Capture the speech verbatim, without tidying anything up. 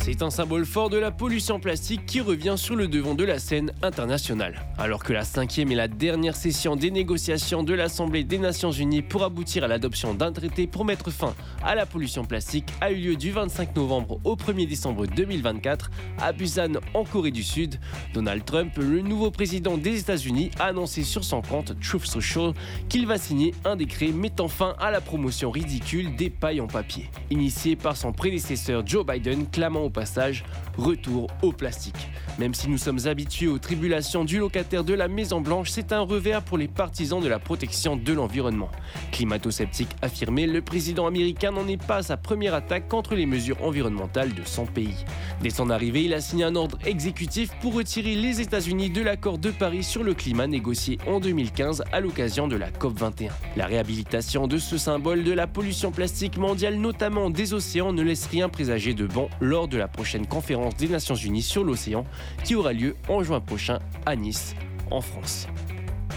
C'est un symbole fort de la pollution plastique qui revient sur le devant de la scène internationale. Alors que la cinquième et la dernière session des négociations de l'Assemblée des Nations Unies pour aboutir à l'adoption d'un traité pour mettre fin à la pollution plastique a eu lieu du vingt-cinq novembre au premier décembre deux mille vingt-quatre à Busan en Corée du Sud, Donald Trump, le nouveau président des États-Unis, a annoncé sur son compte Truth Social qu'il va signer un décret mettant fin à la promotion ridicule des pailles en papier, initié par son prédécesseur Joe Biden, clamant au passage « Retour au plastique ». Même si nous sommes habitués aux tribulations du locataire de la Maison-Blanche, c'est un revers pour les partisans de la protection de l'environnement. Climato-sceptique affirmé, le président américain n'en est pas à sa première attaque contre les mesures environnementales de son pays. Dès son arrivée, il a signé un ordre exécutif pour retirer les États-Unis de l'accord de Paris sur le climat négocié en deux mille quinze à l'occasion de la COP vingt et un. La réhabilitation de ce symbole de la pollution plastique mondiale, notamment des océans, ne laisse rien présager de bon lors de la prochaine conférence des Nations Unies sur l'océan qui aura lieu en juin prochain à Nice, en France.